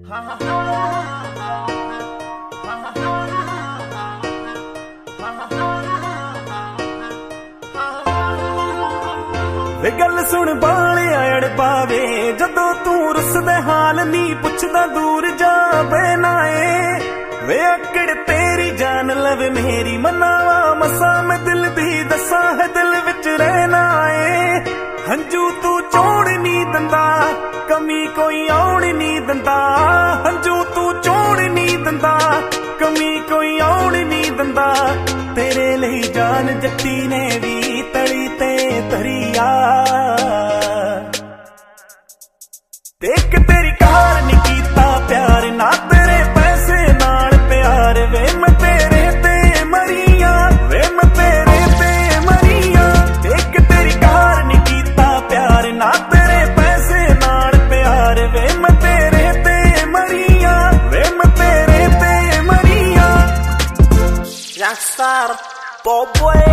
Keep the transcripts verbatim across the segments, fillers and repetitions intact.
वे गल सुन बालिया अड़ पावे जदों तू रुसदे हाल नी पुछदा दूर जावे नाए वे अकड़ तेरी जान लवे मेरी मनावा मसा मैं दिल दी दसा है दिल विच रहना है हंजू तू चोड़ नी दंदा कमी कोई आउण नी दंदा हंजू तू चोड़ नी दंदा कमी कोई आउण नी दंदा तेरे लिए जान जट्टी ने भी तली ते तरिया देख तेरी कार नी कीता प्यार ना तेरे पैसे नाल प्यार वे मैं तेरे ते मरिया वे मैं तेरे ते मरिया देख तेरी कार नी कीता प्यार ना तेरे पैसे नाल प्यार वे मैं तेरे ते मरिया वे मैं तेरे ते मरिया Rockstar Boboya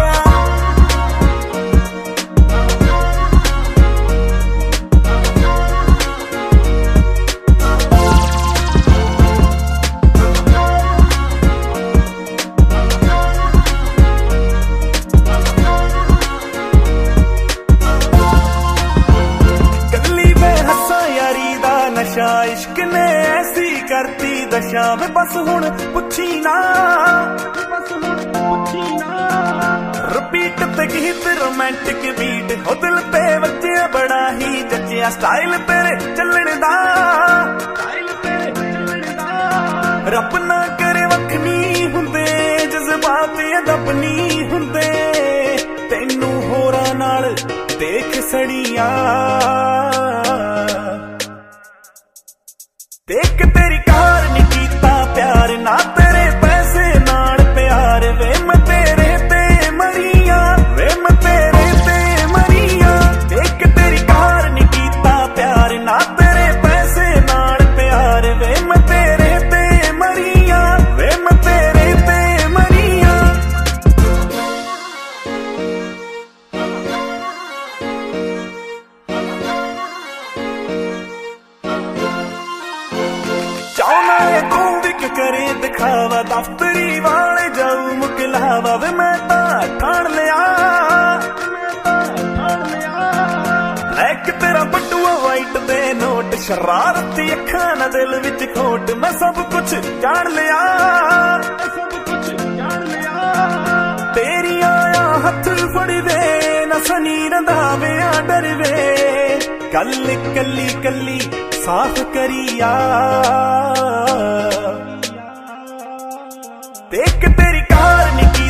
नशा इश्क ने ऐसी करती दशा में बस हुण पुछी ना बस हुण पुछी ना रिपीट ते गीत रोमांटिक बीट हो दिल ते वज्जिया बड़ा ही जज्जिया स्टाइल तेरे चलण दा स्टाइल तेरे चलण दा रब ना करे वखनी हुंदे जज्बात अदब नी हुंदे तैनू होरां नाल देख सड़िया देख तेरी कार नी कीता प्यार ना तेरे पैसे नाल प्यार वे मैं तेरे ते मरिया वे मैं तेरे ते मरिया देख तेरी कार नी कीता प्यार ना तेरे पैसे नाल प्यार वे मैं तेरे ते मरिया वे मैं तेरे ते मरिया चाहना है तू भी क्यों करे दिखावा दफ्तरी वाले जाऊ मुकलावा वे मैं ता ठाण लिया लैक तेरा बटुआ वाइट दे नोट शरारती अखां ना दिल विच खोट मैं सब कुछ जान लिया सब कुछ जान लिया तेरी आया हथ फड़ी दे ना सनी रंधावे डर वे कल कली कली साफ करिया देख तेरी कार नी